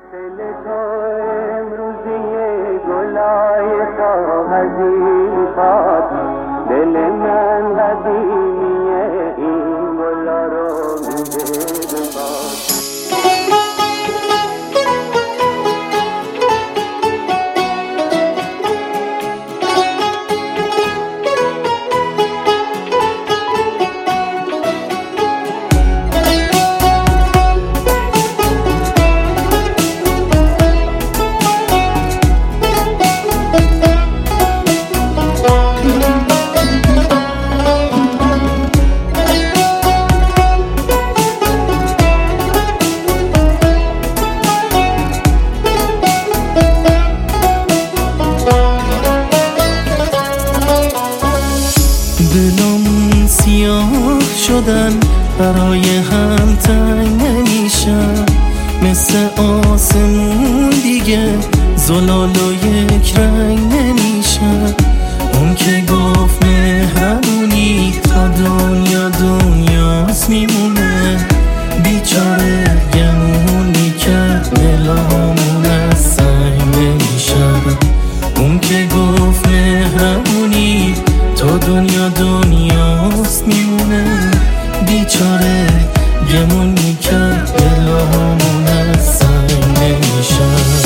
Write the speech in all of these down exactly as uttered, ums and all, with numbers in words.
دل تو امروزی گلای کاغذی شد، دل من قدیمیه این گلا رو میده به باد. دلم سیاه شدن برای هم تنگ نمیشن، مثل آسمون دیگه زلال و یک رنگ نمیشن. اون که گفت مهربونی تا دنیا دنیاست میمونه، بیچاره گمونی کرد دلامون از سنگ نمیشن. اون که گفت مهربونی تا دنیا دنیاست میمونه، بیچاره گمون میکرد دلامون از سنگ نمیشن.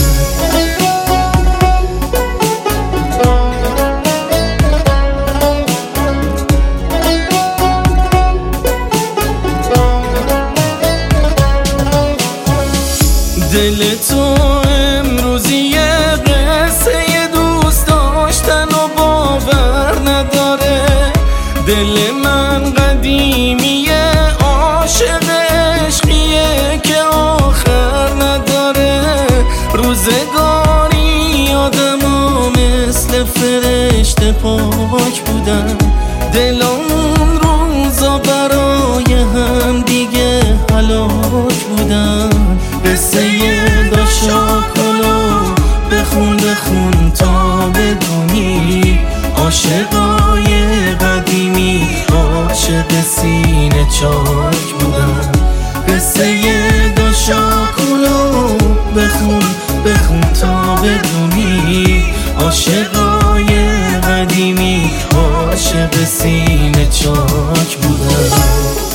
دل تو امروزی یه قصه دوست داشتن و باور نداره، دل من قدیمیه عاشق عشقیه که آخر نداره. روزگاری آدما مثل فرشته پاک بودن، دلامون روزا برای هم دیگه هلاک بودن. قصه داشاکلو بخون بخون تا بدونی، عاشقای قدیمی عاشق سینه چاک بودن. قصه داشاکلو بخون بخون تا بدونی، عاشقای قدیمی عاشق سینه چاک بودن.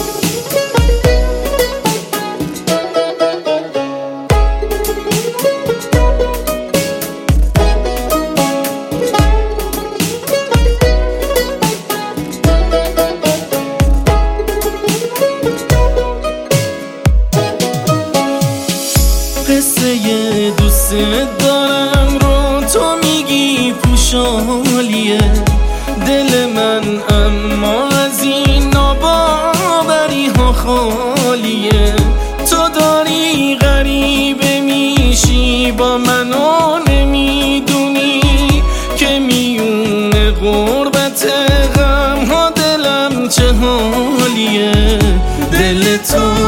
قصه دوست دارم رو تو میگی پوشالیه، دل من اما از این ناباوری ها خالیه. تو داری غریبه میشی با من و نمیدونی که میونه غربت غم ها دلم چه حالیه. دل تو